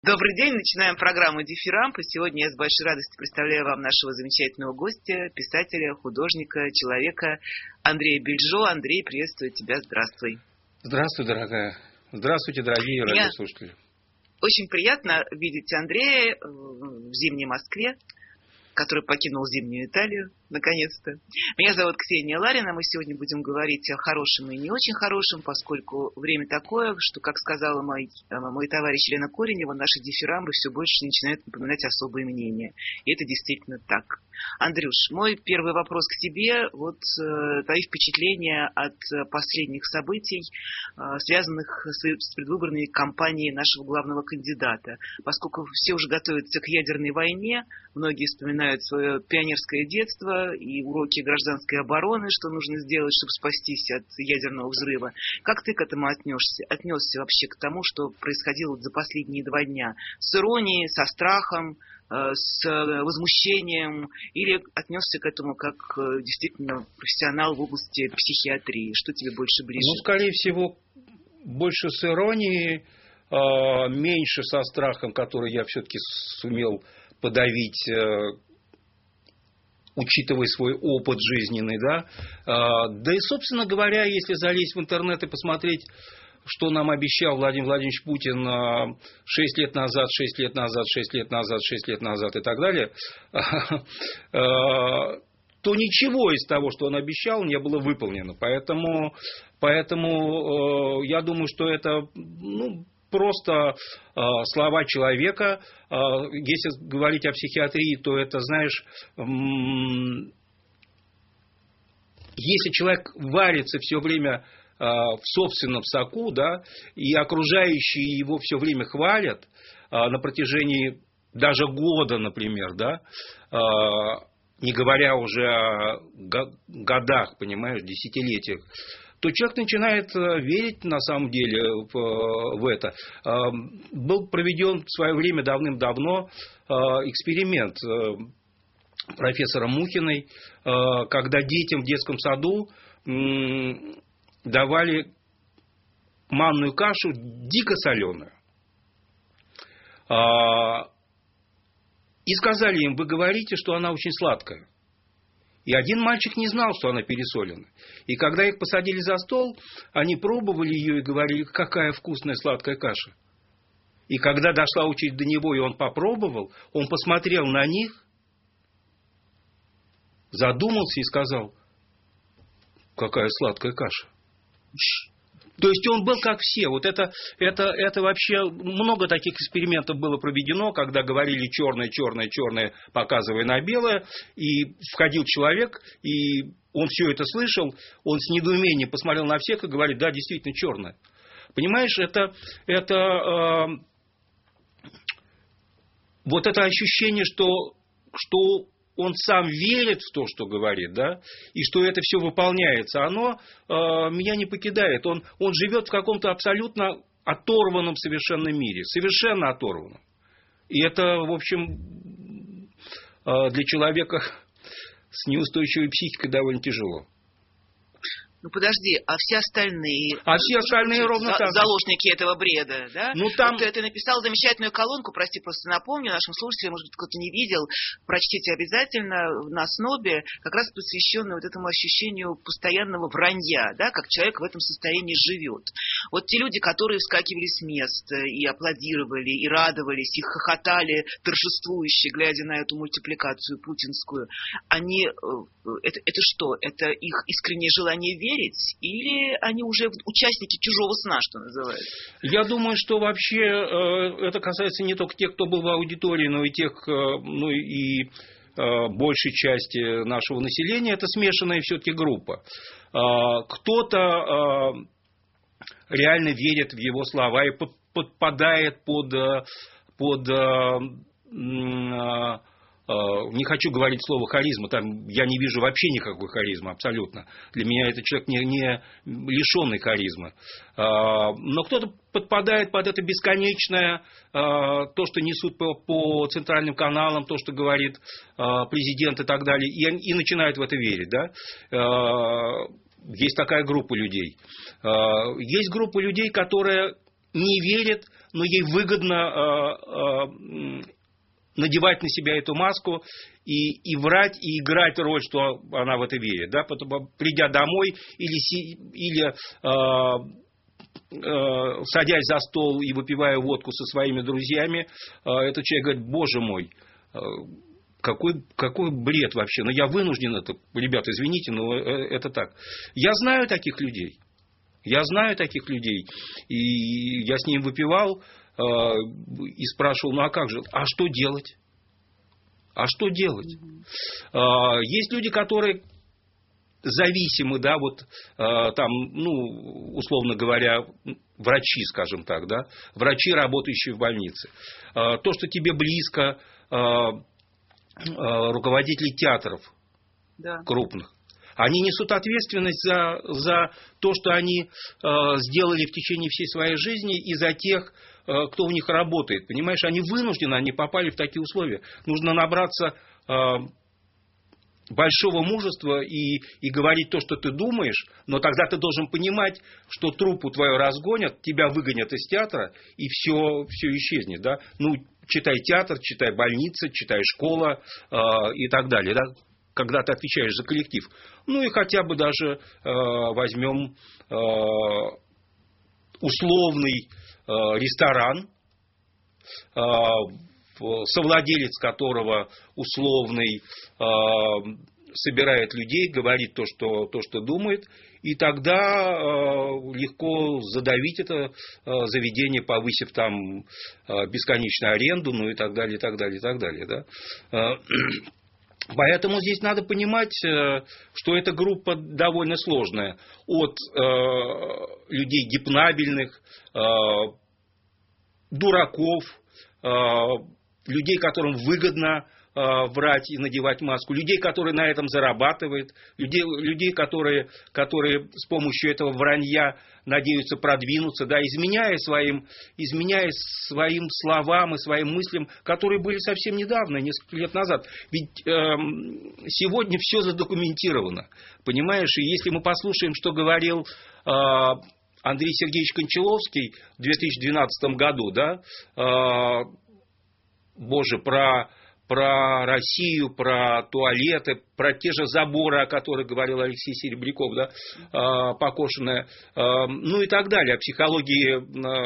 Добрый день, начинаем программу «Дифирамп». И сегодня я с большой радостью представляю вам нашего замечательного гостя, писателя, художника, человека Андрея Бельжо. Андрей, приветствую тебя, здравствуй. Здравствуй, дорогая. Здравствуйте, дорогие радиослушатели. Очень приятно видеть Андрея в зимней Москве, который покинул зимнюю Италию, наконец-то. Меня зовут Ксения Ларина. Мы сегодня будем говорить о хорошем и не очень хорошем, поскольку время такое, что, как сказала мой товарищ Елена Коренева, наши дифирамбы все больше начинают напоминать особые мнения. И это действительно так. Андрюш, мой первый вопрос к тебе. Твои впечатления от последних событий, связанных с предвыборной кампанией нашего главного кандидата. Поскольку все уже готовятся к ядерной войне, многие вспоминают свое пионерское детство и уроки гражданской обороны, что нужно сделать, чтобы спастись от ядерного взрыва. Как ты к этому отнесся вообще к тому, что происходило за последние 2 дня? С иронией, со страхом, с возмущением, или отнесся к этому как действительно профессионал в области психиатрии? Что тебе больше ближе? Скорее всего, больше с иронией, меньше со страхом, который я все-таки сумел подавить, учитывая свой опыт жизненный, да. Да и, собственно говоря, если залезть в интернет и посмотреть, что нам обещал Владимир Владимирович Путин 6 лет назад, 6 лет назад, 6 лет назад, 6 лет назад и так далее, то ничего из того, что он обещал, не было выполнено. Поэтому я думаю, что это просто слова человека. Если говорить о психиатрии, то это, знаешь, если человек варится все время в собственном соку, да, и окружающие его все время хвалят на протяжении даже года, например, да, не говоря уже о годах, понимаешь, десятилетиях, то человек начинает верить на самом деле в это. Был проведен в свое время давным-давно эксперимент профессора Мухиной, когда детям в детском саду давали манную кашу дико соленую. И сказали им: вы говорите, что она очень сладкая. И один мальчик не знал, что она пересолена. И когда их посадили за стол, они пробовали ее и говорили: какая вкусная сладкая каша. И когда дошла очередь до него, и он попробовал, он посмотрел на них, задумался и сказал: какая сладкая каша. То есть он был как все. Это вообще много таких экспериментов было проведено, когда говорили черное, черное, черное, показывая на белое, и входил человек, и он все это слышал, он с недоумением посмотрел на всех и говорит: да, действительно черное. Понимаешь, это ощущение, что он сам верит в то, что говорит, да, и что это все выполняется, оно меня не покидает. Он живет в каком-то абсолютно оторванном совершенно мире, совершенно оторванном. И это, в общем, для человека с неустойчивой психикой довольно тяжело. Подожди, а все остальные... ровно так же. Заложники этого бреда, да? Ты написал замечательную колонку, прости, просто напомню нашим слушателям, может быть, кто-то не видел, прочтите обязательно на СНОБе, как раз посвященную этому ощущению постоянного вранья, да, как человек в этом состоянии живет. Те люди, которые вскакивали с мест и аплодировали, и радовались, и хохотали торжествующе, глядя на эту мультипликацию путинскую, они... Это что? Это их искреннее желание верить? Или они уже участники чужого сна, что называется? Я думаю, что вообще это касается не только тех, кто был в аудитории, но и тех, большей части нашего населения. Это смешанная все-таки группа. Кто-то реально верит в его слова и подпадает под не хочу говорить слово харизма, там я не вижу вообще никакой харизмы, абсолютно. Для меня это человек не лишенный харизмы. Но кто-то подпадает под это бесконечное, то, что несут по центральным каналам, то, что говорит президент и так далее, и начинает в это верить, да? Есть такая группа людей. Есть группа людей, которая не верит, но ей выгодно надевать на себя эту маску и врать, и играть роль, что она в это верит. Да? Потом, придя домой или садясь за стол и выпивая водку со своими друзьями, этот человек говорит: боже мой, какой бред вообще. Но я вынужден это, ребята, извините, но это так. Я знаю таких людей. И я с ним выпивал и спрашивал: ну а как же? А что делать? Есть люди, которые зависимы, да, вот там, ну, условно говоря, врачи, скажем так, да, врачи, работающие в больнице. То, что тебе близко, руководители театров, да, крупных, они несут ответственность за то, что они сделали в течение всей своей жизни, и за тех, кто у них работает. Понимаешь, они вынуждены, они попали в такие условия. Нужно набраться большого мужества и говорить то, что ты думаешь, но тогда ты должен понимать, что труппу твою разгонят, тебя выгонят из театра, и все исчезнет. Да? Ну, читай театр, читай больница, читай школа и так далее. Да? Когда ты отвечаешь за коллектив. Ну и хотя бы даже возьмем условный ресторан, совладелец которого условный собирает людей, говорит то, что думает, и тогда легко задавить это заведение, повысив там бесконечную аренду, ну и так далее, и так далее, и так далее. Да? Поэтому здесь надо понимать, что эта группа довольно сложная. От людей гипнабельных, дураков, людей, которым выгодно врать и надевать маску, людей, которые на этом зарабатывают, людей, которые с помощью этого вранья надеются продвинуться, да, изменяя своим словам и своим мыслям, которые были совсем недавно, несколько лет назад. Ведь сегодня все задокументировано, понимаешь? И если мы послушаем, что говорил Андрей Сергеевич Кончаловский в 2012 году, да, про Россию, про туалеты, про те же заборы, о которых говорил Алексей Серебряков, да, покошенная, ну и так далее, о психологии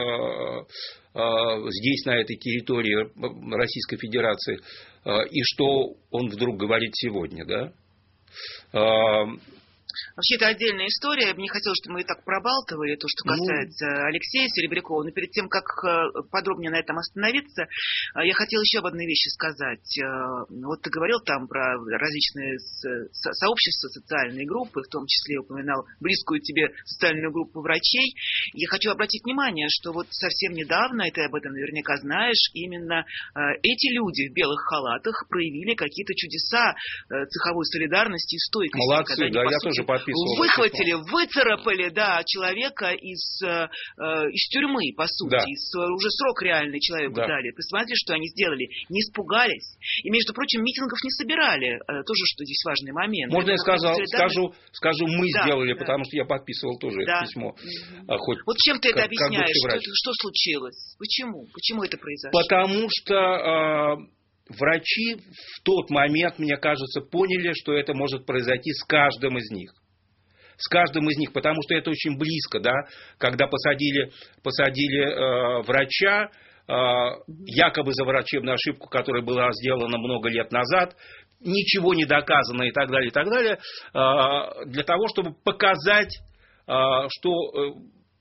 здесь, на этой территории Российской Федерации, и что он вдруг говорит сегодня, да. Вообще, это отдельная история. Мне хотелось, чтобы мы и так пробалтывали то, что касается Алексея Серебрякова. Но перед тем, как подробнее на этом остановиться, я хотела еще об одной вещи сказать. Вот ты говорил там про различные сообщества, социальные группы, в том числе упоминал близкую тебе социальную группу врачей. Я хочу обратить внимание, что вот совсем недавно, и ты об этом наверняка знаешь, именно эти люди в белых халатах проявили какие-то чудеса цеховой солидарности и стойкости. Молодцы, да, я тоже подписывал. Выхватили, выцарапали, да, человека из тюрьмы, по сути, да. Уже срок реальный человеку дали. Посмотрите, что они сделали. Не испугались. И, между прочим, митингов не собирали. Тоже, что здесь важный момент. Можно я скажу, мы сделали, потому что я подписывал тоже это письмо. Вот чем ты это объясняешь? Что случилось? Почему? Почему это произошло? Потому что врачи в тот момент, мне кажется, поняли, что это может произойти с каждым из них. С каждым из них, потому что это очень близко, да, когда посадили врача, якобы за врачебную ошибку, которая была сделана много лет назад, ничего не доказано и так далее, для того, чтобы показать, что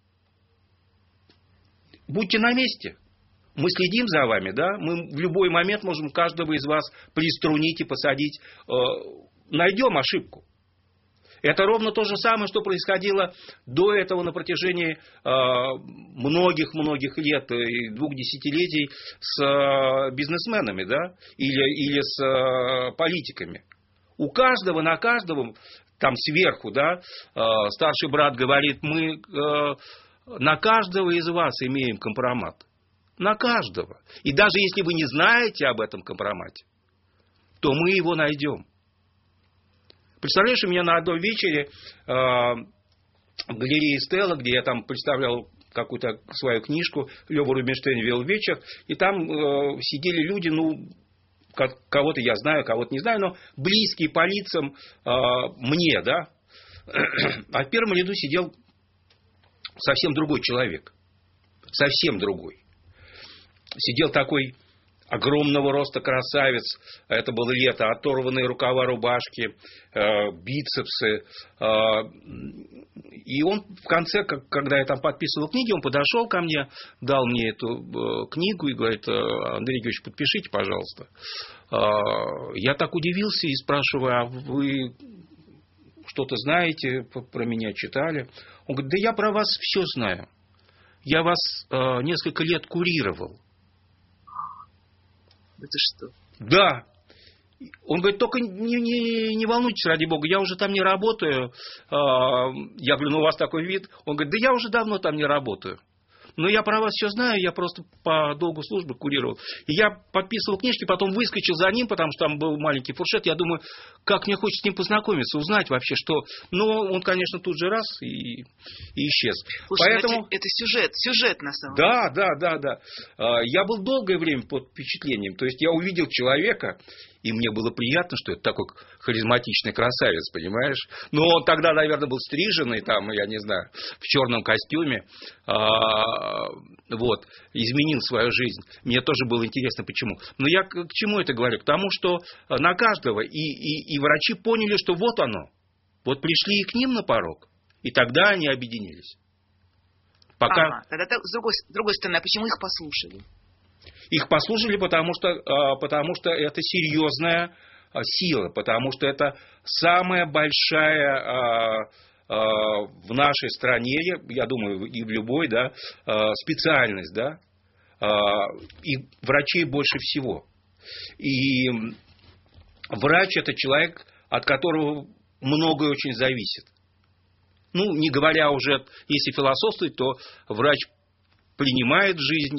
будьте на месте. Мы следим за вами, да? Мы в любой момент можем каждого из вас приструнить и посадить. Найдем ошибку. Это ровно то же самое, что происходило до этого на протяжении многих лет и 2 десятилетий с бизнесменами, да? Или с политиками. У каждого, на каждого, там сверху, да, старший брат говорит: мы на каждого из вас имеем компромат. На каждого. И даже если вы не знаете об этом компромате, то мы его найдем. Представляешь, у меня на одном вечере в галерее Стелла, где я там представлял какую-то свою книжку «Лёва Рубинштейн вел вечер», и там сидели люди, ну, кого-то я знаю, кого-то не знаю, но близкие по лицам мне, да. А в первом ряду сидел совсем другой человек. Совсем другой. Сидел такой огромного роста красавец. Это было лето. Оторванные рукава рубашки, бицепсы. И он в конце, когда я там подписывал книги, он подошел ко мне, дал мне эту книгу и говорит: Андрей Георгиевич, подпишите, пожалуйста. Я так удивился и спрашиваю: а вы что-то знаете про меня, читали? Он говорит: да я про вас все знаю. Я вас несколько лет курировал. Это что? Да. Он говорит: только не волнуйтесь, ради бога, я уже там не работаю. Я говорю: ну у вас такой вид. Он говорит: да я уже давно там не работаю. Но я про вас все знаю, я просто по долгу службы курировал. И я подписывал книжки, потом выскочил за ним, потому что там был маленький фуршет. Я думаю, как мне хочется с ним познакомиться, узнать вообще, что... Но он, конечно, тут же раз и исчез. Слушай, поэтому... это сюжет на самом деле. Да. Я был долгое время под впечатлением. То есть я увидел человека, и мне было приятно, что это такой харизматичный красавец, понимаешь? Но он тогда, наверное, был стриженный, там, я не знаю, в черном костюме. Вот, изменил свою жизнь. Мне тоже было интересно, почему. Но я к чему это говорю? К тому, что на каждого, и врачи поняли, что вот оно. Вот пришли и к ним на порог, и тогда они объединились. Тогда с другой стороны, а почему их послушали? Их послушали, потому что это серьезная сила, потому что это самая большая в нашей стране, я думаю, и в любой, да, специальность, да, и врачей больше всего. И врач – это человек, от которого многое очень зависит. Ну, не говоря уже, если философствовать, то врач принимает жизнь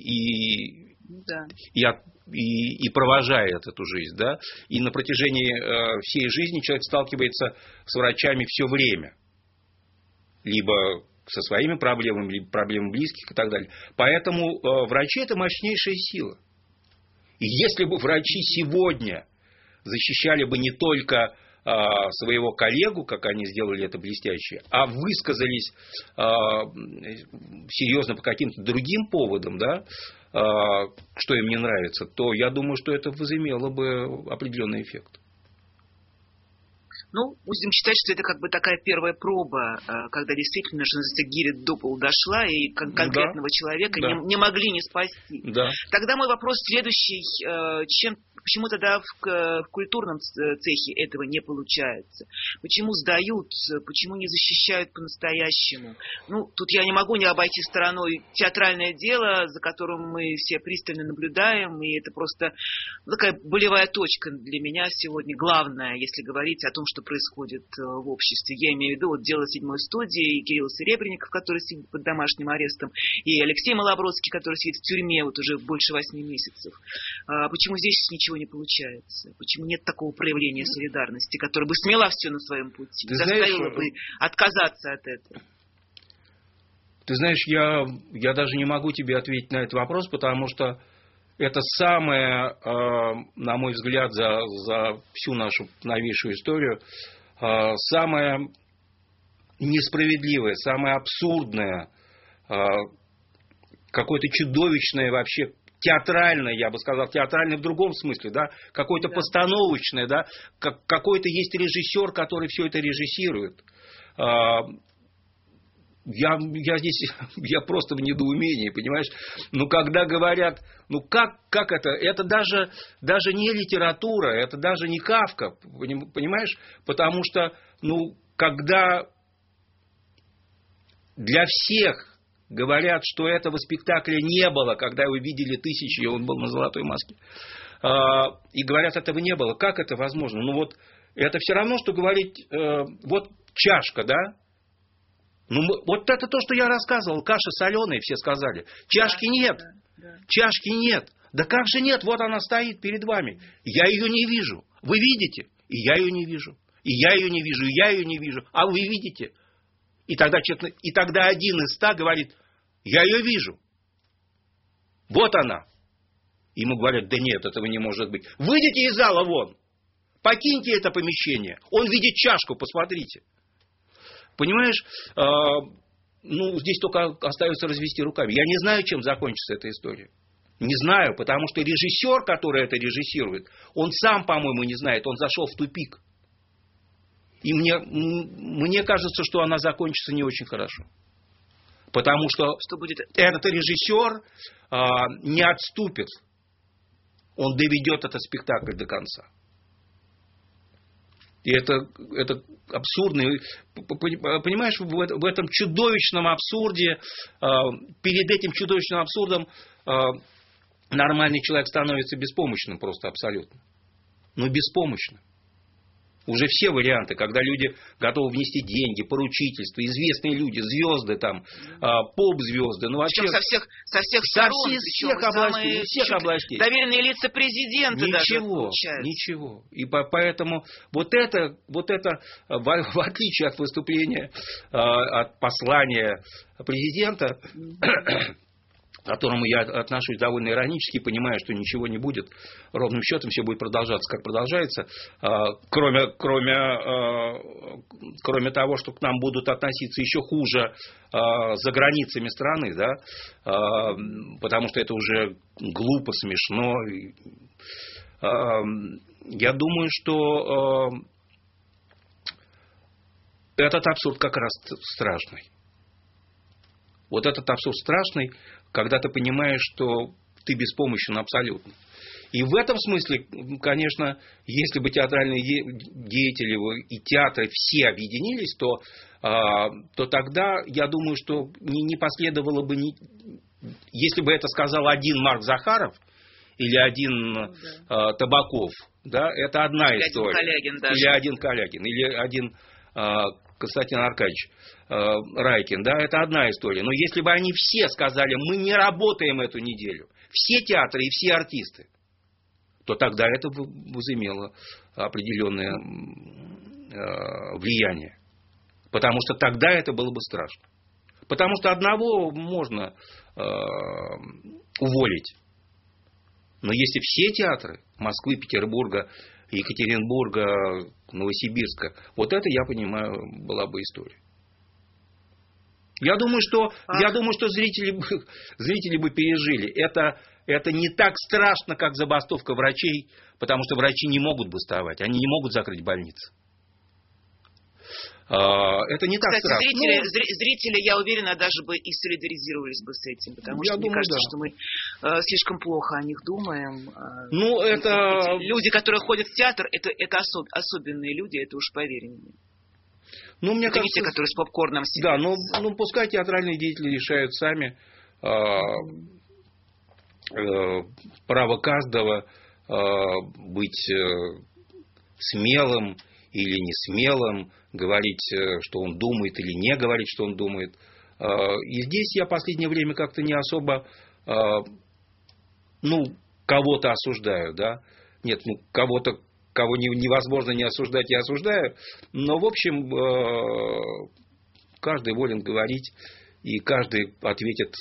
и провожает эту жизнь, да, и на протяжении всей жизни человек сталкивается с врачами все время, либо со своими проблемами, либо проблемами близких и так далее. Поэтому врачи – это мощнейшая сила. И если бы врачи сегодня защищали бы не только своего коллегу, как они сделали это блестяще, а высказались серьезно по каким-то другим поводам, да, что им не нравится, то я думаю, что это возымело бы определенный эффект. Ну, будем считать, что это как бы такая первая проба, когда действительно, что называется, гири допол дошла, и конкретного человека не могли не спасти. Да. Тогда мой вопрос следующий. Почему тогда в культурном цехе этого не получается? Почему сдают? Почему не защищают по-настоящему? Ну, тут я не могу не обойти стороной театральное дело, за которым мы все пристально наблюдаем, и это просто такая болевая точка для меня сегодня, главная, если говорить о том, что происходит в обществе. Я имею в виду вот дело седьмой студии, и Кирилл Серебренников, который сидит под домашним арестом, и Алексей Малобродский, который сидит в тюрьме вот уже больше 8 месяцев. Почему здесь ничего не получается? Почему нет такого проявления солидарности, которое бы смело все на своем пути, заставило бы отказаться от этого? Ты знаешь, я даже не могу тебе ответить на этот вопрос, потому что это самое, на мой взгляд, за всю нашу новейшую историю, самое несправедливое, самое абсурдное, какое-то чудовищное вообще, театральное, я бы сказал, театральное в другом смысле, да, какое-то постановочное, да, какой-то есть режиссер, который все это режиссирует. Я здесь, я просто в недоумении, понимаешь? Ну, когда говорят, ну, как это? Это даже не литература, это даже не Кафка, понимаешь? Потому что, ну, когда для всех говорят, что этого спектакля не было, когда его видели тысячи, и он был на золотой маске, и говорят, этого не было, как это возможно? Ну, вот, это все равно, что говорить, вот чашка, да? Ну, вот это то, что я рассказывал. Каша соленая, все сказали. Чашки нет. Чашки нет. Да как же нет? Вот она стоит перед вами. Я ее не вижу. Вы видите? И я ее не вижу. И я ее не вижу. И я ее не вижу. А вы видите? И тогда один из 100 говорит: Я ее вижу. Вот она. Ему говорят, да нет, этого не может быть. Выйдите из зала вон. Покиньте это помещение. Он видит чашку, посмотрите. Понимаешь, здесь только остается развести руками. Я не знаю, чем закончится эта история. Не знаю, потому что режиссер, который это режиссирует, он сам, по-моему, не знает. Он зашел в тупик. И мне кажется, что она закончится не очень хорошо. Потому что этот режиссер не отступит. Он доведет этот спектакль до конца. И это абсурдно. Понимаешь, в этом чудовищном абсурде, перед этим чудовищным абсурдом нормальный человек становится беспомощным просто абсолютно. Но беспомощным. Уже все варианты, когда люди готовы внести деньги, поручительство, известные люди, звезды там, поп-звезды. Вообще, со всех сторон. Всех областей. Доверенные лица президента Ничего. И поэтому вот это, в отличие от выступления, от послания президента, к которому я отношусь довольно иронически, понимая, что ничего не будет, ровным счетом все будет продолжаться, как продолжается, кроме того, что к нам будут относиться еще хуже за границами страны, да, потому что это уже глупо, смешно. Я думаю, что этот абсурд как раз страшный. Вот этот абсурд страшный, когда ты понимаешь, что ты беспомощен абсолютно. И в этом смысле, конечно, если бы театральные деятели и театры все объединились, то тогда, я думаю, что не последовало бы, если бы это сказал один Марк Захаров или один Табаков, да, это одна история. Или один Калягин, или один Константин Аркадьевич Райкин, да, это одна история. Но если бы они все сказали, мы не работаем эту неделю, все театры и все артисты, то тогда это возымело определенное влияние. Потому что тогда это было бы страшно. Потому что одного можно уволить. Но если все театры Москвы, Петербурга, Екатеринбурга, Новосибирска, вот это, я понимаю, была бы история. Я думаю, что зрители бы пережили. Это не так страшно, как забастовка врачей, потому что врачи не могут бастовать, они не могут закрыть больницы. Это не так страшно. Зрители, я уверена, даже бы и солидаризировались бы с этим, потому что мне кажется, что мы слишком плохо о них думаем. Люди, которые ходят в театр, это особенные люди, это уж поверь мне. Мне кажется, те, которые с попкорном сидят. Да, пускай театральные деятели решают сами. Право каждого быть смелым или не смелым, говорить, что он думает, или не говорить, что он думает. И здесь я в последнее время как-то не особо кого-то осуждаю, да. Нет, кого невозможно не осуждать, я осуждаю. Но, в общем, каждый волен говорить, и каждый ответит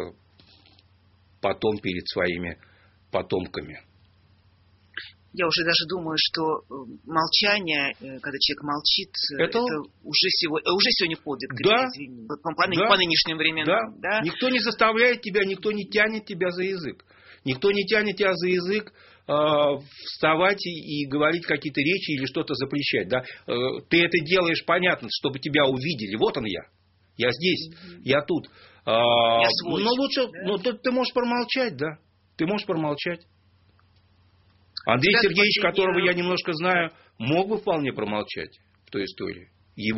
потом перед своими потомками. Я уже даже думаю, что молчание, когда человек молчит, это уже сегодня подвиг, по нынешним временам. Да. Никто не заставляет тебя, никто не тянет тебя за язык. Никто не тянет тебя за язык вставать и говорить какие-то речи или что-то запрещать. Да? Ты это делаешь, понятно, чтобы тебя увидели. Вот он я. Я здесь, я тут. Я свой. Но лучше, ты можешь промолчать, да. Ты можешь промолчать. Андрей Сергеевич, которого я немножко знаю, мог бы вполне промолчать в той истории.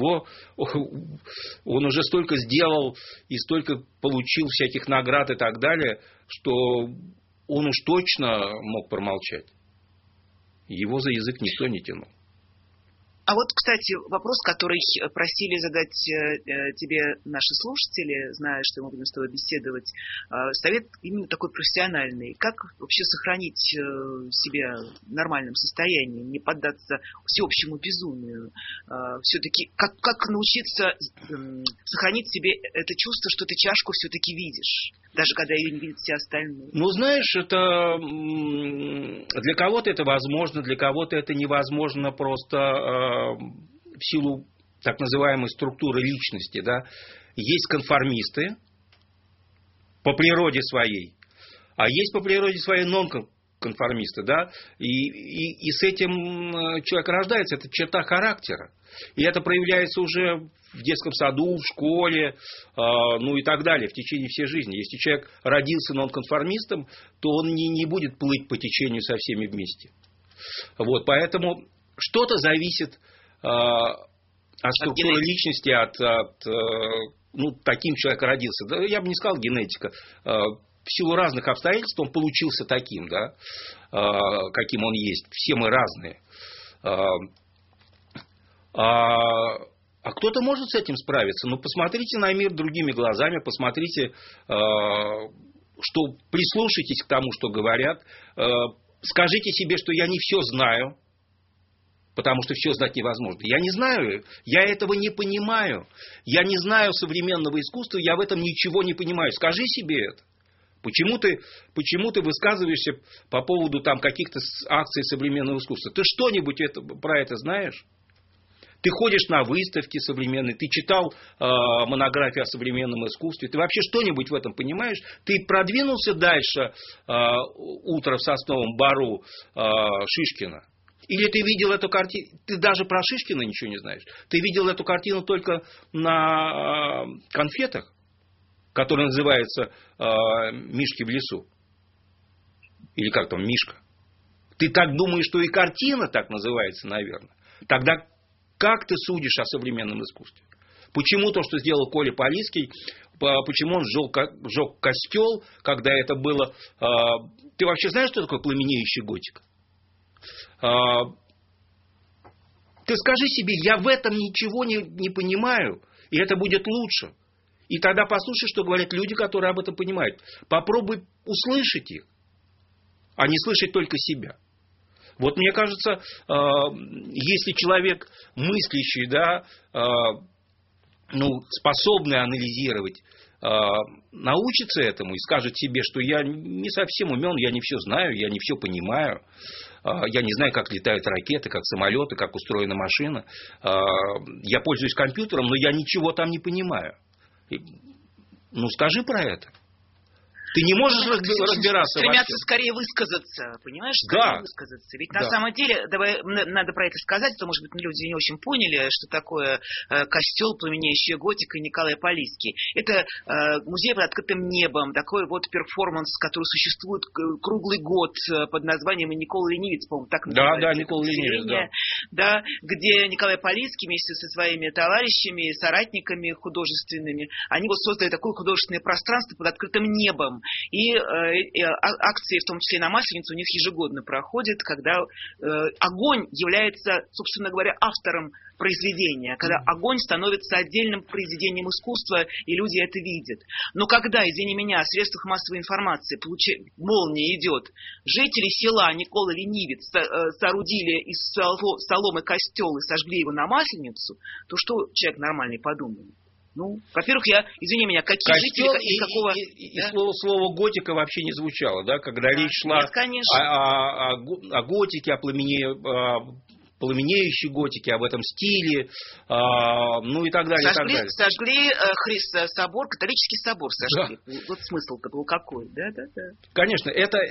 Он уже столько сделал и столько получил всяких наград и так далее, что он уж точно мог промолчать. Его за язык никто не тянул. А вот, кстати, вопрос, который просили задать тебе наши слушатели, зная, что мы будем с тобой беседовать. Совет именно такой профессиональный. Как вообще сохранить себя в нормальном состоянии, не поддаться всеобщему безумию? Все-таки как научиться сохранить в себе это чувство, что ты чашку все-таки видишь, даже когда ее не видят все остальные? Ну, знаешь, это для кого-то это возможно, для кого-то это невозможно просто в силу так называемой структуры личности. Да? Есть конформисты по природе своей, а есть по природе своей нонконформисты. Да? И с этим человек рождается, это черта характера. И это проявляется уже в детском саду, в школе, ну и так далее, в течение всей жизни. Если человек родился нонконформистом, то он не будет плыть по течению со всеми вместе. Вот, поэтому что-то зависит от структуры личности, ну, таким человек родился. Да, я бы не сказал генетика. В силу разных обстоятельств он получился таким, да, каким он есть. Все мы разные. А кто-то может с этим справиться. Но посмотрите на мир другими глазами, посмотрите, прислушайтесь к тому, что говорят. Скажите себе, что я не все знаю, потому что все знать невозможно. Я не знаю, я этого не понимаю. Я не знаю современного искусства, я в этом ничего не понимаю. Скажи себе это. Почему ты высказываешься по поводу там каких-то акций современного искусства? Ты что-нибудь про это знаешь? Ты ходишь на выставки современные, ты читал монографии о современном искусстве, ты вообще что-нибудь в этом понимаешь? Ты продвинулся дальше «Утро в сосновом бору» Шишкина? Или ты видел эту картину, ты даже про Шишкина ничего не знаешь, ты видел эту картину только на конфетах, которая называется «Мишки в лесу». Или как там, Мишка. Ты так думаешь, что и картина так называется, наверное. Тогда как ты судишь о современном искусстве? Почему то, что сделал Коля Полиский, почему он сжег костел, когда это было... Ты вообще знаешь, что такое пламенеющая готика? Ты скажи себе, я в этом ничего не понимаю, и это будет лучше. И тогда послушай, что говорят люди, которые об этом понимают. Попробуй услышать их, а не слышать только себя. Вот мне кажется, если человек мыслящий, да, способный анализировать, научится этому и скажет себе, что я не совсем умен, я не все знаю, я не все понимаю, я не знаю, как летают ракеты, как самолеты, как устроена машина, я пользуюсь компьютером, но я ничего там не понимаю. Ну, скажи про это. Ты не можешь разбираться. Стремятся скорее высказаться, понимаешь? Скорее высказаться. Ведь на самом деле, надо про это сказать, то, может быть, люди не очень поняли, что такое костел, пламенеющая готика и Николай Полиский. Это музей под открытым небом, такой вот перформанс, который существует круглый год под названием Никола Ленивец, по-моему, так называется. Да, Никола Ленивец, да, где Николай Полиский вместе со своими товарищами, соратниками художественными, они вот создали такое художественное пространство под открытым небом. И акции, в том числе на Масленицу, у них ежегодно проходят, когда огонь является, собственно говоря, автором произведения, когда огонь становится отдельным произведением искусства, и люди это видят. Но когда, извини меня, в средствах массовой информации молния идет, жители села Никола Ленивец соорудили из соломы костел и сожгли его на Масленицу, то что человек нормальный подумает? Ну, во-первых, извини меня, какие костел жители, какого... И слово готика вообще не звучало, да, когда речь шла о готике, о пламенеющей готике, об этом стиле, ну и так далее. Сожгли собор, католический собор сожгли. Да. Вот смысл-то был какой, да. Конечно,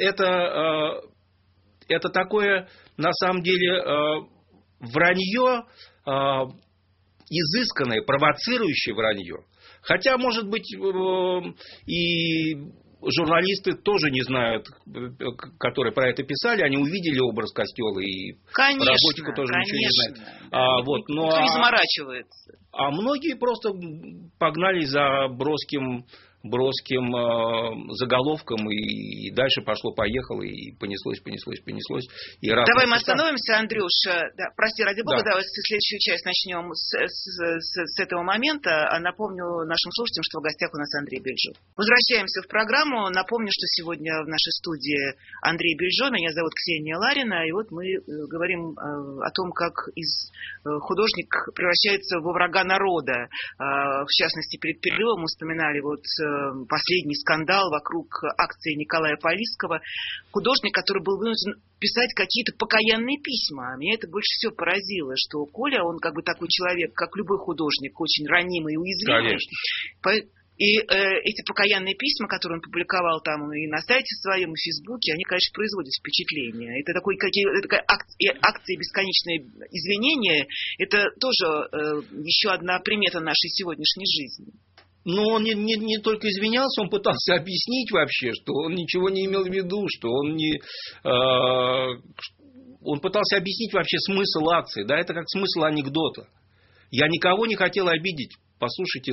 это такое, на самом деле, вранье, изысканное, провоцирующее вранье. Хотя, может быть, и журналисты тоже не знают, которые про это писали, они увидели образ костела, и работники тоже ничего не знают. Никто не заморачивается. А многие просто погнали за броским броским заголовком, и дальше пошло-поехало, и понеслось. И давай мы остановимся, Андрюш. Да, прости, ради бога, да. давай следующую часть начнем с этого момента. Напомню нашим слушателям, что в гостях у нас Андрей Бельжо. Возвращаемся в программу. Напомню, что сегодня в нашей студии Андрей Бельжо, меня зовут Ксения Ларина, и вот мы говорим о том, как художник превращается во врага народа. В частности, перед перерывом мы вспоминали последний скандал вокруг акции Николая Палийского. Художник, который был вынужден писать какие-то покаянные письма. Меня это больше всего поразило, что Коля, он как бы такой человек, как любой художник, очень ранимый и уязвимый. Конечно. И эти покаянные письма, которые он публиковал там и на сайте своем, и в Фейсбуке, они, конечно, производят впечатление. Это такая акция бесконечные извинения. Это тоже еще одна примета нашей сегодняшней жизни. Но он не только извинялся, он пытался объяснить вообще, что он ничего не имел в виду, что он пытался объяснить вообще смысл акции. Да, это как смысл анекдота. Я никого не хотел обидеть. Послушайте,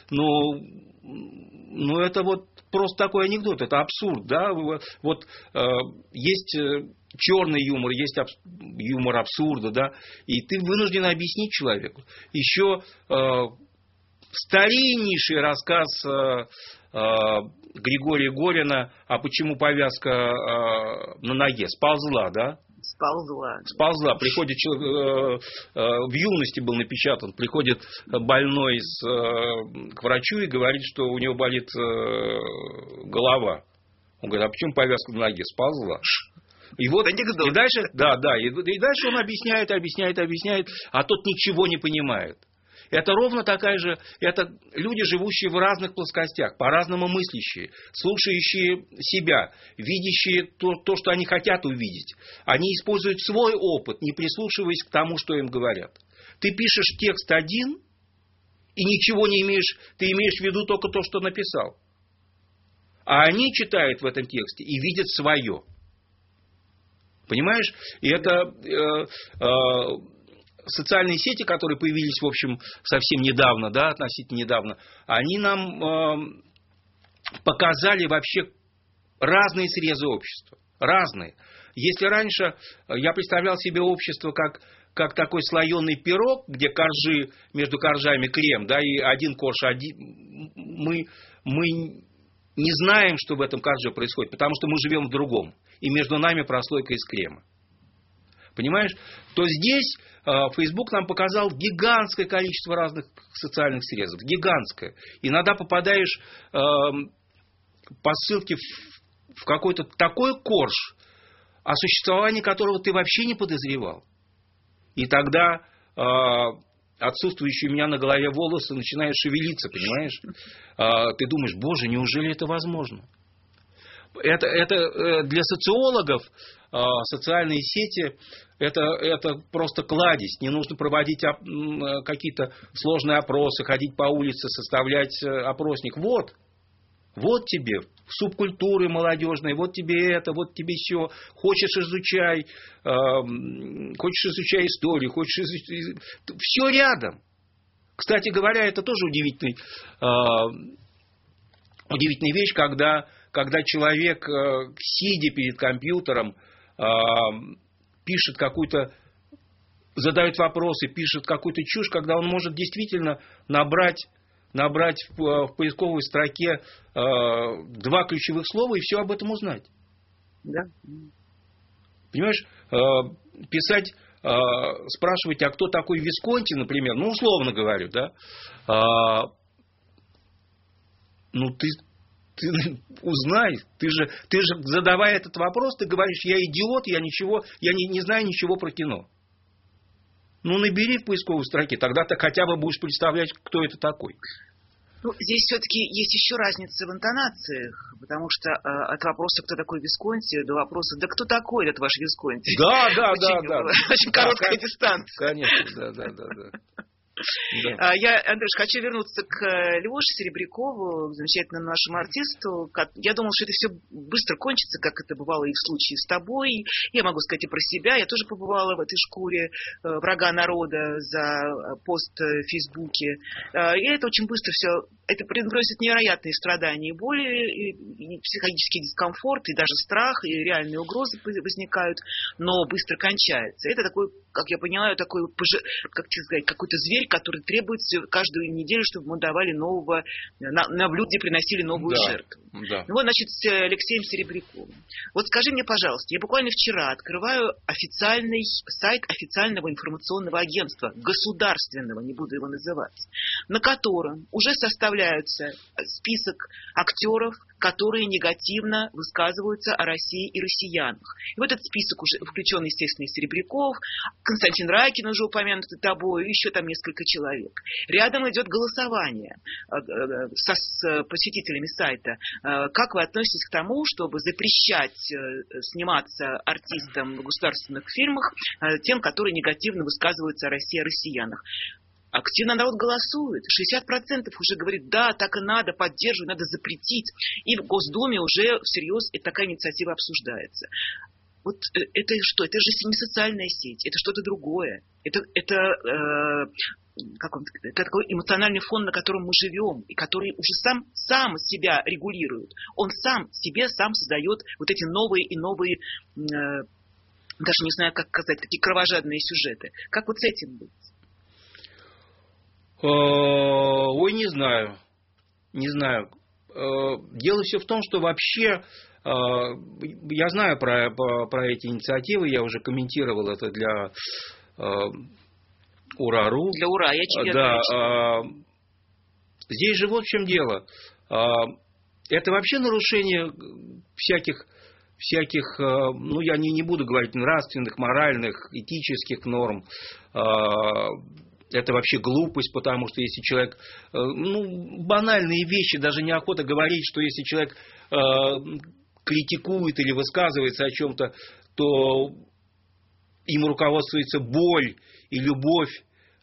это просто такой анекдот, это абсурд, да? Есть черный юмор, есть юмор абсурда, да? И ты вынужден объяснить человеку. Еще стариннейший рассказ Григория Горина, а почему повязка на ноге сползла, да? Сползла. Приходит человек, в юности был напечатан, приходит больной к врачу и говорит, что у него болит голова. Он говорит, а почему повязка на ноге сползла? И дальше, и дальше он объясняет, а тот ничего не понимает. Это ровно такая же, это люди, живущие в разных плоскостях, по-разному мыслящие, слушающие себя, видящие то, что они хотят увидеть. Они используют свой опыт, не прислушиваясь к тому, что им говорят. Ты пишешь текст один, и ничего не имеешь, ты имеешь в виду только то, что написал. А они читают в этом тексте и видят свое. Понимаешь? И это... социальные сети, которые появились, в общем, совсем недавно, да, относительно недавно, они нам показали вообще разные срезы общества. Разные. Если раньше я представлял себе общество как такой слоеный пирог, где коржи, между коржами крем, да, и один корж, мы не знаем, что в этом корже происходит, потому что мы живем в другом, и между нами прослойка из крема. Понимаешь? То здесь Facebook нам показал гигантское количество разных социальных срезов. Гигантское. Иногда попадаешь по ссылке в какой-то такой корж, о существовании которого ты вообще не подозревал. И тогда отсутствующие у меня на голове волосы начинают шевелиться, понимаешь? Ты думаешь, боже, неужели это возможно? Это для социологов социальные сети это просто кладезь. Не нужно проводить какие-то сложные опросы, ходить по улице, составлять опросник. Вот тебе субкультуры молодежные, вот тебе это, вот тебе все. Хочешь изучай историю, все рядом. Кстати говоря, это тоже удивительная вещь, когда человек, сидя перед компьютером, пишет задает вопросы, пишет какую-то чушь, когда он может действительно набрать в поисковой строке 2 ключевых слова и все об этом узнать. Да. Понимаешь, писать, спрашивать, а кто такой Висконти, например, условно говорю, да, ты узнай, ты же задавая этот вопрос, ты говоришь, я идиот, я не знаю ничего про кино. Набери в поисковой строке, тогда ты хотя бы будешь представлять, кто это такой. Здесь все-таки есть еще разница в интонациях, потому что от вопроса, кто такой Висконти, до вопроса, да кто такой этот ваш Висконти? Да. Очень короткая дистанция. Конечно, да. Да. Я, Андрюш, хочу вернуться к Леше Серебрякову, замечательному нашему артисту. Я думала, что это все быстро кончится, как это бывало и в случае с тобой. Я могу сказать и про себя. Я тоже побывала в этой шкуре врага народа за пост в Фейсбуке. И это очень быстро все... Это приносит невероятные страдания и боли, и психологический дискомфорт, и даже страх, и реальные угрозы возникают, но быстро кончается. Это такой, как я понимаю, такой, как сказать, какой-то зверь, который требует каждую неделю, чтобы мы давали нового, на блюде приносили новую жертву. Да. Ну вот, значит, с Алексеем Серебряковым. Вот скажи мне, пожалуйста, я буквально вчера открываю официальный сайт официального информационного агентства, государственного, не буду его называть, на котором уже составляется список актеров, которые негативно высказываются о России и россиянах. И в этот список уже включен, естественно, и Серебряков, Константин Райкин, уже упомянутый тобой, и еще там несколько человек. Рядом идет голосование с посетителями сайта. Как вы относитесь к тому, чтобы запрещать сниматься артистам в государственных фильмах тем, которые негативно высказываются о России и россиянах? Активно народ голосует. 60% уже говорит, да, так и надо, поддерживать, надо запретить. И в Госдуме уже всерьез такая инициатива обсуждается. Вот это что? Это же не социальная сеть, это что-то другое. Это такой эмоциональный фон, на котором мы живем, и который уже сам себя регулирует. Он сам создает вот эти новые и новые, даже не знаю, как сказать, такие кровожадные сюжеты. Как вот с этим быть? Ой, не знаю. Дело все в том, что вообще я знаю про эти инициативы, я уже комментировал это для УРА.ру. Для УРА, я тебе да, здесь же вот в чем дело. Это вообще нарушение всяких, ну, я не буду говорить нравственных, моральных, этических норм. Это вообще глупость, потому что если человек, банальные вещи, даже неохота говорить, что если человек критикует или высказывается о чем-то, то им руководствуется боль и любовь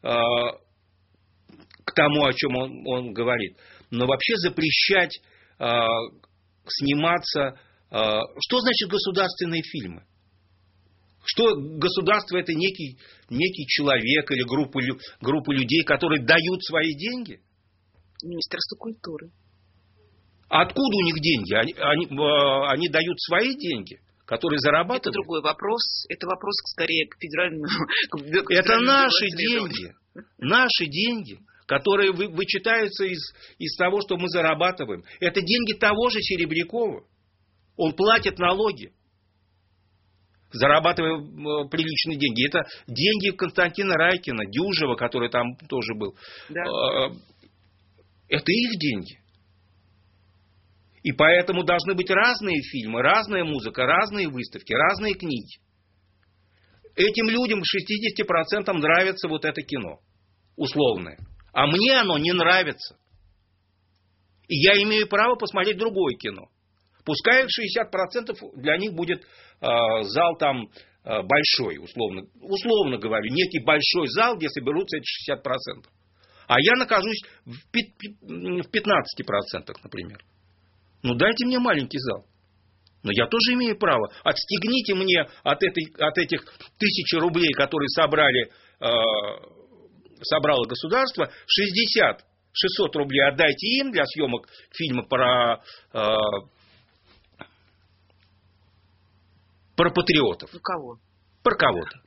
к тому, о чем он говорит. Но вообще запрещать сниматься... Что значит государственные фильмы? Что государство — это некий человек или группа людей, которые дают свои деньги? Министерство культуры. Откуда у них деньги? Они дают свои деньги, которые зарабатывают? Это другой вопрос. Это вопрос скорее к федеральному... Это наши деньги. Наши деньги, которые вычитаются из того, что мы зарабатываем. Это деньги того же Серебрякова. Он платит налоги, зарабатывая приличные деньги. Это деньги Константина Райкина, Дюжева, который там тоже был. Да. Это их деньги. И поэтому должны быть разные фильмы, разная музыка, разные выставки, разные книги. Этим людям, 60%, нравится вот это кино. Условное. А мне оно не нравится. И я имею право посмотреть другое кино. Пускай 60% для них будет зал там большой, условно говорю, некий большой зал, где соберутся эти 60%. А я нахожусь в 15%, например. Ну, дайте мне маленький зал. Но я тоже имею право. Отстегните мне от этих 1000 рублей, которые собрало государство, 600 рублей отдайте им для съемок фильма про патриотов. Про кого? Про кого-то.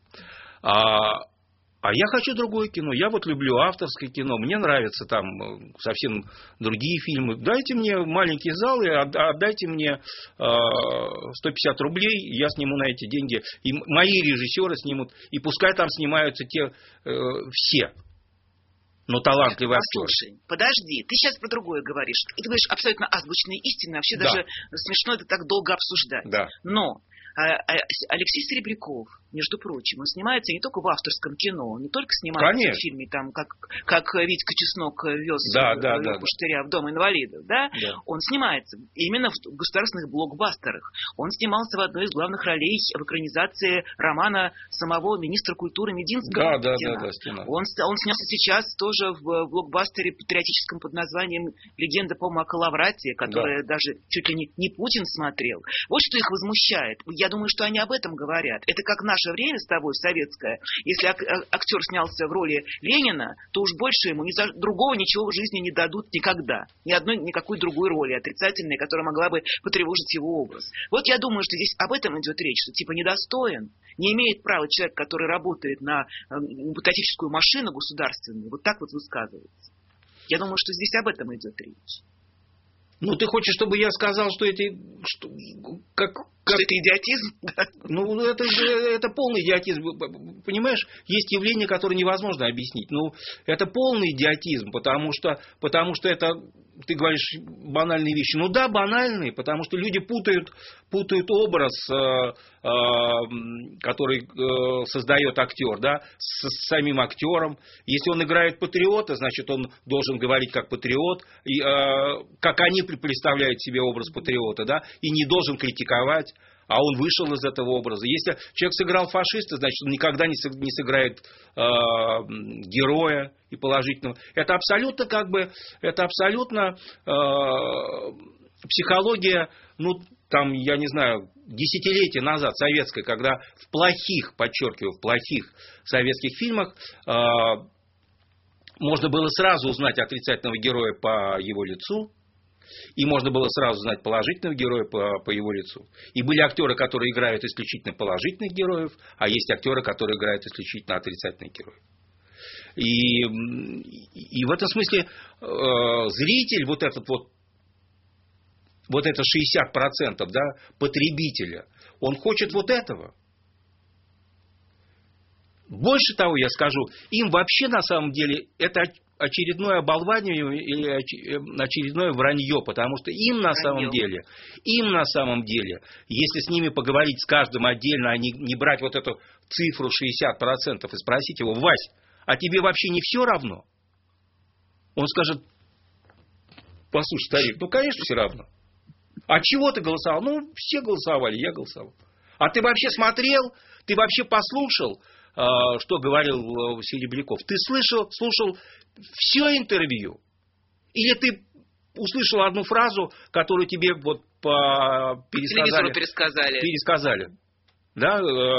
А я хочу другое кино. Я вот люблю авторское кино. Мне нравятся там совсем другие фильмы. Дайте мне маленький зал и отдайте мне 150 рублей. Я сниму на эти деньги. И мои режиссеры снимут. И пускай там снимаются те все. Но талантливые актеры. Послушай, подожди, ты сейчас про другое говоришь. И ты говоришь абсолютно азбучные истины. Вообще даже смешно это так долго обсуждать. Да. Но Алексей Серебряков, между прочим, он снимается не только в авторском кино, он не только снимается Конечно. в фильме, там, как Витька Чеснок вез Пуштеря в Дом инвалидов, да? Да. Он снимается именно в государственных блокбастерах. Он снимался в одной из главных ролей в экранизации романа самого министра культуры Мединского. Да, «Стена». Он снялся сейчас тоже в блокбастере патриотическом под названием «Легенда по Макалаврате», которое даже чуть ли не Путин смотрел. Вот что их возмущает. Я думаю, что они об этом говорят. Это как наше время с тобой, советское. Если актер снялся в роли Ленина, то уж больше ему другого ничего в жизни не дадут никогда. Никакой другой роли отрицательной, которая могла бы потревожить его образ. Вот я думаю, что здесь об этом идет речь, что типа недостоин, не имеет права человек, который работает на патриотическую машину государственную, вот так вот высказывается. Я думаю, что здесь об этом идет речь. Ну, ты хочешь, чтобы я сказал, что это... Что это идиотизм? Ну, это полный идиотизм. Понимаешь, есть явления, которые невозможно объяснить. Ну, это полный идиотизм, потому что это, ты говоришь, банальные вещи. Ну да, банальные, потому что люди путают образ, который создает актер, да, с самим актером. Если он играет патриота, значит, он должен говорить как патриот, и, как они представляют себе образ патриота, да, и не должен критиковать. А он вышел из этого образа. Если человек сыграл фашиста, значит, он никогда не сыграет героя и положительного. Это абсолютно психология, ну, там, я не знаю, десятилетия назад, советская, когда в плохих, подчеркиваю, в плохих советских фильмах можно было сразу узнать отрицательного героя по его лицу, и можно было сразу знать положительного героя по его лицу. И были актеры, которые играют исключительно положительных героев, а есть актеры, которые играют исключительно отрицательных героев. И в этом смысле зритель, вот это 60%, да, потребителя, он хочет вот этого. Больше того, я скажу, им вообще на самом деле это очередное оболванивание или очередное вранье, потому что им на самом деле, если с ними поговорить с каждым отдельно, а не брать вот эту цифру 60% и спросить его: Вась, а тебе вообще не все равно? Он скажет: послушай, старик, ну конечно все равно. А чего ты голосовал? Ну, все голосовали, я голосовал. А ты вообще смотрел, ты вообще послушал, что говорил Серебряков? Ты слушал все интервью? Или ты услышал одну фразу, которую тебе вот по пересказали? Да?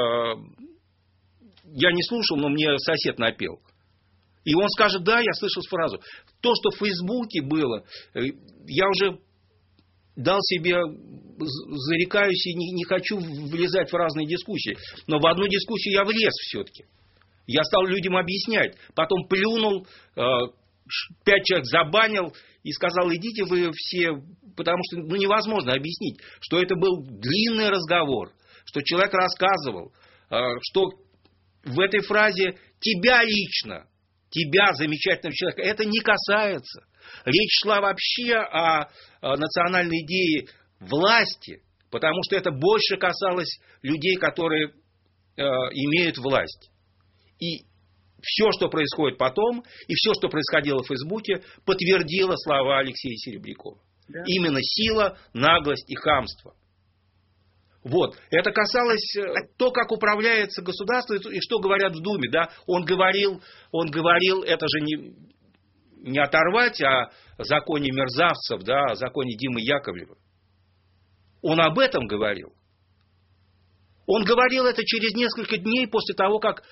Я не слушал, но мне сосед напел. И он скажет: да, я слышал фразу. То, что в Фейсбуке было, я уже дал себе, зарекаюсь и не хочу влезать в разные дискуссии. Но в одну дискуссию я влез все-таки. Я стал людям объяснять. Потом плюнул, 5 человек забанил и сказал: идите вы все, потому что невозможно объяснить, что это был длинный разговор, что человек рассказывал, что в этой фразе тебя лично, тебя, замечательного человека, это не касается. Речь шла вообще о национальной идее власти, потому что это больше касалось людей, которые имеют власть. И все, что происходит потом, и все, что происходило в Фейсбуке, подтвердило слова Алексея Серебрякова. Да. Именно сила, наглость и хамство. Вот. Это касалось то, как управляется государство и что говорят в Думе. Да? Он говорил, это же не оторвать о законе мерзавцев, да, о законе Димы Яковлева. Он об этом говорил. Он говорил это через несколько дней после того, как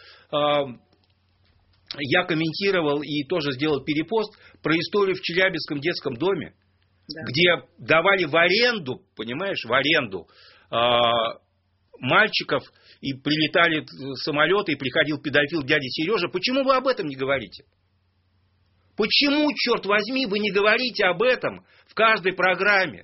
я комментировал и тоже сделал перепост про историю в Челябинском детском доме, да, где давали в аренду, понимаешь, в аренду мальчиков, и прилетали самолеты, и приходил педофил дядя Сережа. Почему вы об этом не говорите? Почему, черт возьми, вы не говорите об этом в каждой программе?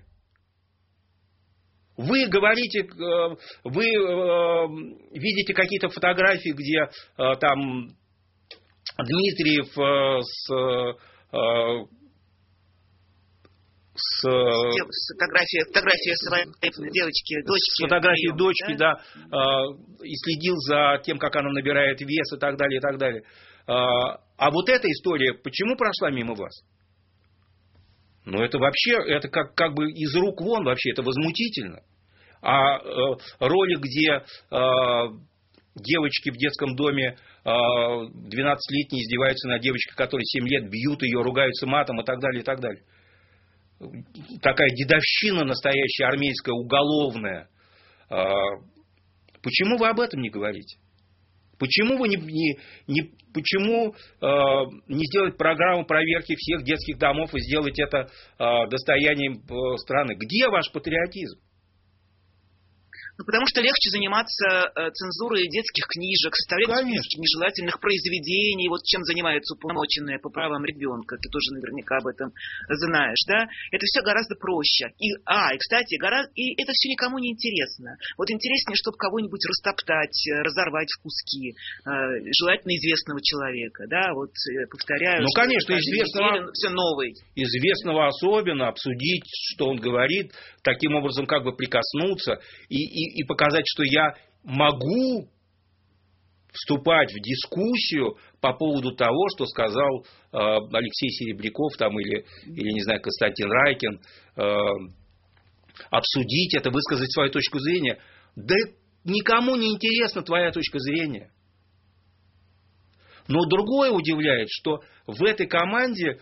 Вы говорите, вы видите какие-то фотографии, где там Дмитриев фотография своей девочки, дочки. С фотографией дочки, да, и следил за тем, как она набирает вес и так далее, и так далее. А вот эта история, почему прошла мимо вас? Ну, это вообще, это как бы из рук вон вообще, это возмутительно. А ролик, где девочки в детском доме 12-летние издеваются над девочкой, которой 7 лет, бьют ее, ругаются матом и так далее, и так далее. Такая дедовщина настоящая, армейская, уголовная. Почему вы об этом не говорите? Почему вы почему не сделать программу проверки всех детских домов и сделать это достоянием страны? Где ваш патриотизм? Ну, потому что легче заниматься цензурой детских книжек, составлением нежелательных произведений, вот чем занимаются уполномоченные по правам ребенка. Ты тоже наверняка об этом знаешь, да? Это все гораздо проще. И кстати, это все никому не интересно. Вот интереснее, чтобы кого-нибудь растоптать, разорвать в куски, желательно известного человека, да? Вот повторяю. Ну, конечно, известного. Все новый. Известного особенно, обсудить, что он говорит, таким образом как бы прикоснуться и показать, что я могу вступать в дискуссию по поводу того, что сказал Алексей Серебряков там, или не знаю, Константин Райкин, обсудить это, высказать свою точку зрения. Да никому не интересна твоя точка зрения. Но другое удивляет, что в этой команде,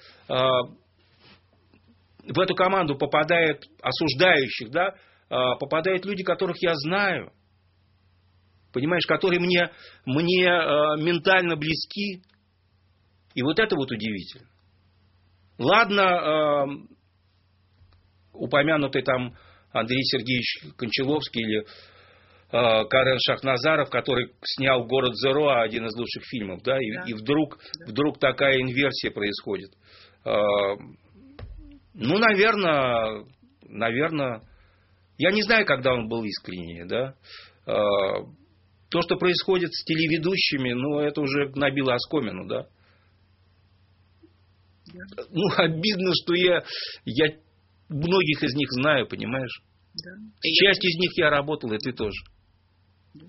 в эту команду попадают осуждающих, да, попадают люди, которых я знаю, понимаешь, которые мне ментально близки. И вот это вот удивительно. Ладно, упомянутый там Андрей Сергеевич Кончаловский или Карен Шахназаров, который снял «Город Зеро», один из лучших фильмов, да, и вдруг такая инверсия происходит. Ну, наверное, я не знаю, когда он был искренне, да. То, что происходит с телеведущими, ну, это уже набило оскомину, да. Ну, обидно, что я многих из них знаю, понимаешь. Да. С частью из них я работал, и ты тоже. Да.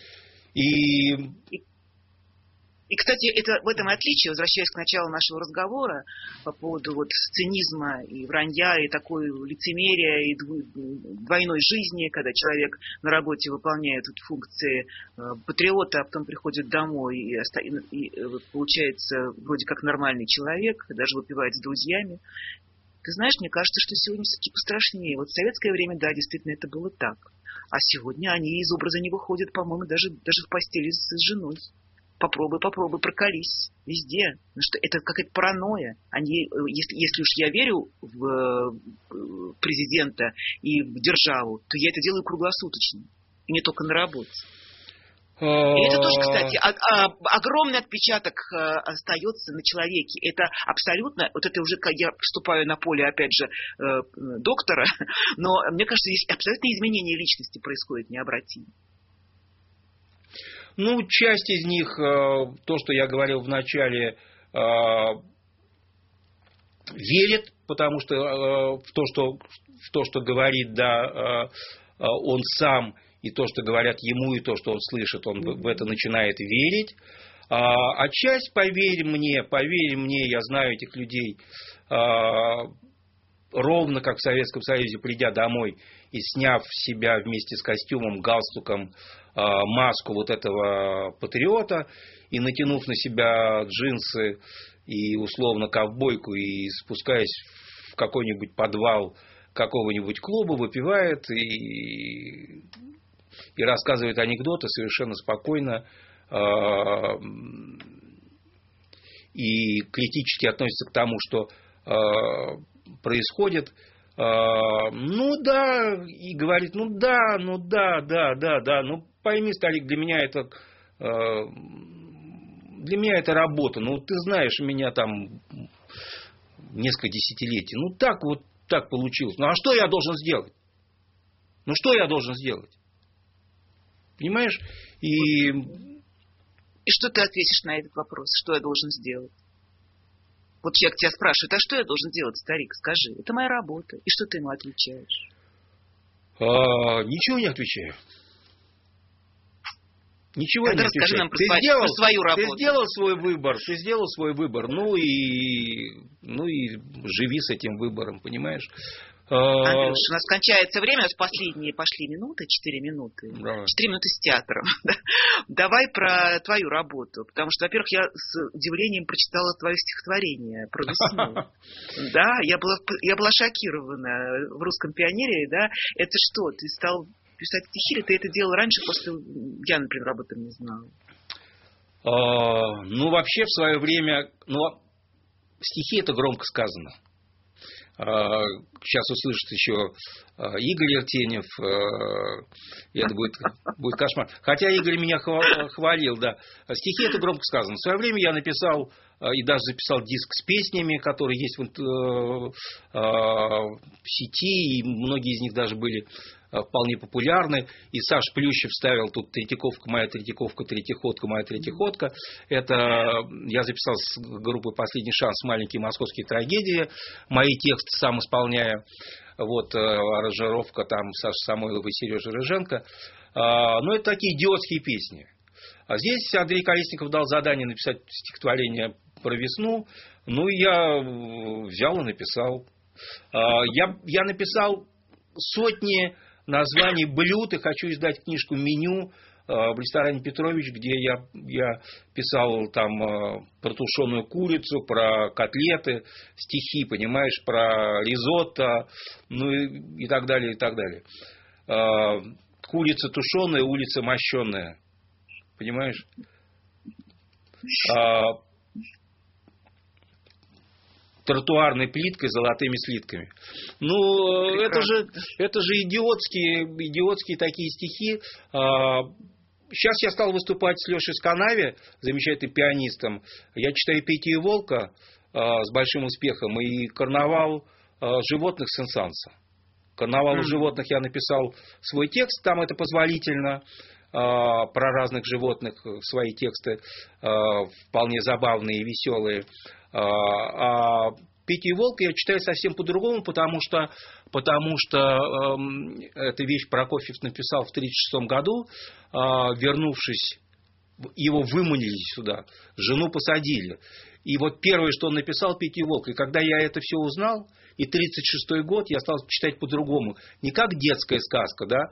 И, кстати, это в этом отличие, возвращаясь к началу нашего разговора по поводу вот цинизма и вранья, и такой лицемерия, и двойной жизни, когда человек на работе выполняет вот функции патриота, а потом приходит домой и получается вроде как нормальный человек, даже выпивает с друзьями. Ты знаешь, мне кажется, что сегодня все-таки пострашнее. Вот в советское время, да, действительно это было так. А сегодня они из образа не выходят, по-моему, даже в постели с женой. Попробуй, прокались везде. Потому что это какая-то паранойя. Если уж я верю в президента и в державу, то я это делаю круглосуточно. И не только на работе. И это тоже, кстати, огромный отпечаток остается на человеке. Это абсолютно, вот это уже я вступаю на поле, опять же, доктора, но мне кажется, здесь абсолютно изменение личности происходит необратимо. Ну, часть из них, то, что я говорил в начале, верит, потому что в то, что говорит, да, он сам, и то, что говорят ему, и то, что он слышит, он в это начинает верить. А часть, поверь мне, я знаю этих людей, ровно как в Советском Союзе, придя домой и сняв с себя вместе с костюмом, галстуком, маску вот этого патриота, и натянув на себя джинсы и условно ковбойку, и спускаясь в какой-нибудь подвал какого-нибудь клуба, выпивает и рассказывает анекдоты совершенно спокойно и критически относится к тому, что происходит. Ну да, и говорит, ну да, ну пойми, Сталик, для меня это работа, ну ты знаешь, у меня там несколько десятилетий, ну так получилось, ну а что я должен сделать? Понимаешь? И что ты ответишь на этот вопрос? Что я должен сделать? Вот человек тебя спрашивает, а что я должен делать, старик, скажи. Это моя работа. И что ты ему отвечаешь? Ничего не отвечаю. Ничего Тогда не расскажи отвечаю. нам про свою работу. Ты сделал свой выбор, ну и живи с этим выбором, понимаешь? Андрюш, у нас кончается время, у нас последние пошли минуты, 4 минуты. Да. 4 минуты с театром. Давай про твою работу. Потому что, во-первых, я с удивлением прочитала твое стихотворение про весну. Да, я была шокирована в «Русском пионере». Да? Это что, ты стал писать стихи, или ты это делал раньше, просто я, например, об этом не знала? Ну, вообще, в свое время... стихи — это громко сказано. Сейчас услышит еще Игорь Ертенев, и это будет кошмар. Хотя Игорь меня хвалил, да. Стихи — это громко сказано. В свое время я написал и даже записал диск с песнями, которые есть в сети, и многие из них даже были вполне популярны. И Саш Плющев ставил тут «Третьяковка, моя Третьяковка, третьяходка, моя третьяходка». Это я записал с группой «Последний шанс» маленькие московские трагедии. Мои тексты сам исполняю. Вот аранжировка там Саши Самойлова и Сережи Рыженко. Но это такие идиотские песни. А здесь Андрей Колесников дал задание написать стихотворение про весну. Ну, я взял и написал. Я написал сотни названий блюд и хочу издать книжку «Меню» в ресторане «Петрович», где я писал там про тушеную курицу, про котлеты, стихи, понимаешь, про ризотто, ну и так далее, и так далее. Курица тушеная, улица мощеная. Понимаешь? Тротуарной плиткой с золотыми слитками. Ну, это же идиотские такие стихи. Сейчас я стал выступать с Лешей Сканаве, замечательным пианистом. Я читаю «Петю и Волка» с большим успехом и «Карнавал животных» Сен-Санса. «Карнавал животных» я написал свой текст, там это позволительно. Про разных животных свои тексты вполне забавные и веселые. А «Петю и Волка» я читаю совсем по-другому, потому что эту вещь Прокофьев написал в 1936 году, вернувшись, его выманили сюда, жену посадили. И вот первое, что он написал, «Петю и Волка». И когда я это все узнал, и 1936 год, я стал читать по-другому. Не как детская сказка, да,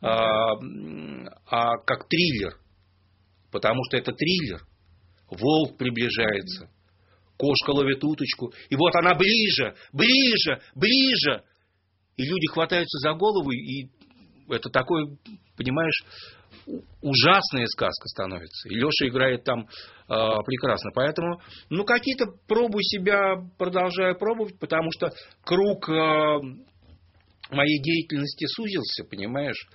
а как триллер. Потому что это триллер. Волк приближается. Кошка ловит уточку. И вот она ближе, ближе, ближе. И люди хватаются за голову. И это такой, понимаешь, ужасная сказка становится. И Леша играет там прекрасно. Поэтому, ну, какие-то пробую себя, продолжаю пробовать, потому что круг моей деятельности сузился, понимаешь.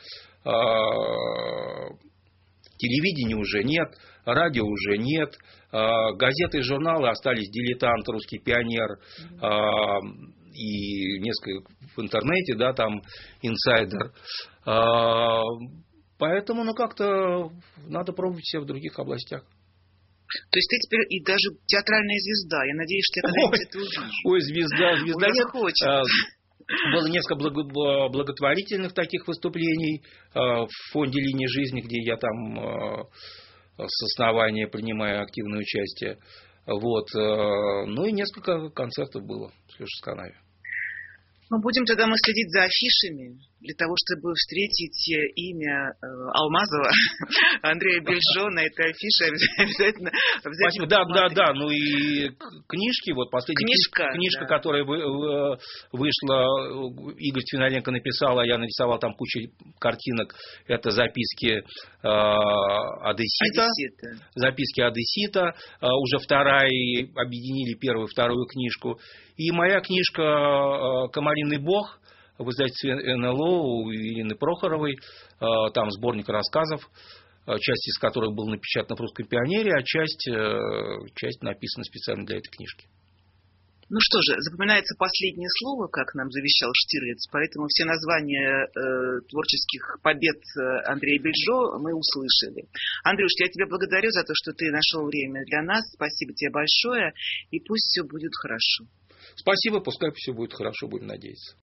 Телевидения уже нет, радио уже нет, газеты и журналы остались «Дилетант», «Русский пионер» и несколько в интернете, да, там «Инсайдер». Поэтому, ну, как-то надо пробовать себя в других областях. То есть ты теперь и даже театральная звезда. Я надеюсь, что я когда-нибудь это увижу. Ой, звезда нет. Хочется. Было несколько благотворительных таких выступлений в фонде «Линия жизни», где я там с основания принимаю активное участие. Вот. Ну и несколько концертов было с Лешей Сканаве. Ну, будем тогда мы следить за афишами, для того, чтобы встретить имя Алмазова, Андрея Бельжо на этой афише обязательно. Спасибо. Да. Ну и книжки, вот последняя книжка, да, которая вышла, Игорь Твиноленко написал, а я нарисовал там кучу картинок. Это записки одессита. Записки одессита. Уже вторая, объединили первую и вторую книжку. И моя книжка «Комариный бог» в издательстве НЛО у Ирины Прохоровой. Там сборник рассказов, часть из которых была напечатана в «Русском пионере», а часть написана специально для этой книжки. Ну что же, запоминается последнее слово, как нам завещал Штирлиц, поэтому все названия творческих побед Андрея Бельжо мы услышали. Андрюш, я тебя благодарю за то, что ты нашел время для нас. Спасибо тебе большое, и пусть все будет хорошо. Спасибо, пускай все будет хорошо, будем надеяться.